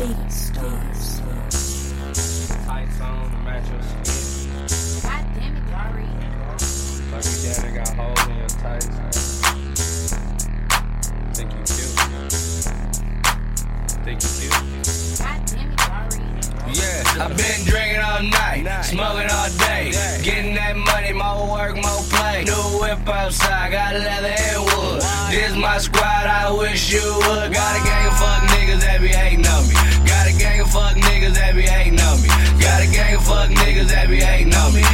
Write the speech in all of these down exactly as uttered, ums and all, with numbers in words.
Big stars. Tights on to match your skin. God damn it, Dari. Like you down there got holes in your tights. Think you cute. Think you cute. God damn it, Dari. Yeah, I've been drinking all night, smoking all day, getting that money, more work, more play. New whip outside, got leather and wood. This my squad, I wish you would. Got a gang of fuck niggas that be hating on me. Got a gang of fuck niggas that be hating on me. Got a gang of fuck niggas that be hating on me.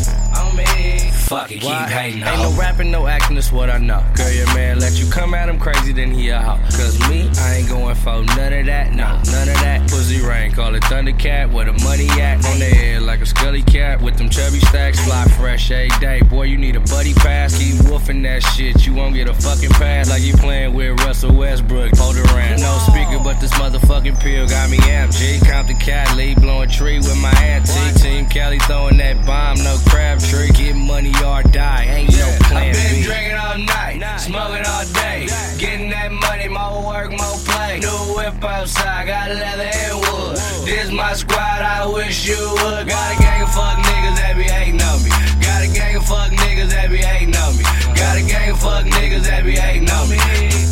On me. Fuck it, keep Why? hating Ain't on no rapping, no acting, that's what I know. Girl, your man let you come at him crazy, then he a hoe. Cause me, I ain't going for none of that, no, none of that. Pussy rain, call it Thundercat, where the money at. On the head like a scully cat, with them chubby stacks. Fly fresh every day, boy, you need a buddy pass. Keep woofing that shit, you won't get a fucking pass. Like you playing with Russell Westbrook, hold around. No speaker, but this motherfucking pill got me amped. G, Compton Cali, blowing tree with my auntie. Team Cali throwing that bomb, no crab tree. Get money or die, ain't no plan I've been B. drinking all night, smoking all day, getting that money, more work, more play. New whip outside, got leather and wood. This my squad, I wish you would. Got a gang of fuck niggas that be hating on me. Got a gang of fuck niggas that be hating on me. Got a gang of fuck niggas that be hating on me.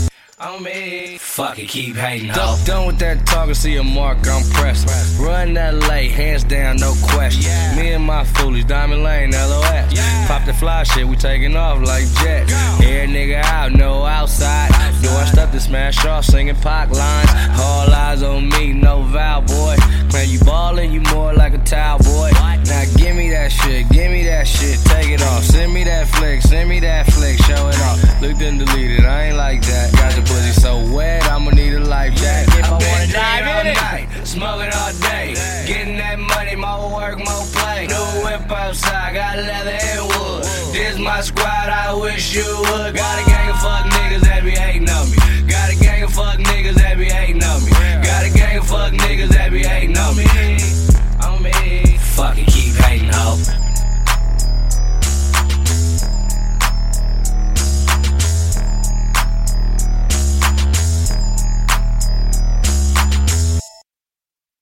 On me. Fuck it, keep hating on. Done, done with that talking, see a mark, I'm pressed. Run that late, hands down, no question. Yeah. Me and my foolish, Diamond Lane, L O S. Yeah. Pop the fly shit, we taking off like jets. Every nigga out, no outside. Doing stuff to smash off, singing Pac lines. All eyes on me, no vow, boy. Claim you ballin', you more like a towel, boy. Now give me that shit, give me that shit, take it off. Send me that flick, send me that flick, show it off. Looked and deleted, I ain't like that. Got the pussy so wet, I'ma need a life jacket if I I've been wanna drinking dive all in it. night, smoking all day, getting that money, more work, more play. New whip outside, got leather and wood. This my squad, I wish you would. Got a gang of fuck niggas that be hating on me. Got a gang of fuck niggas that be hating on me.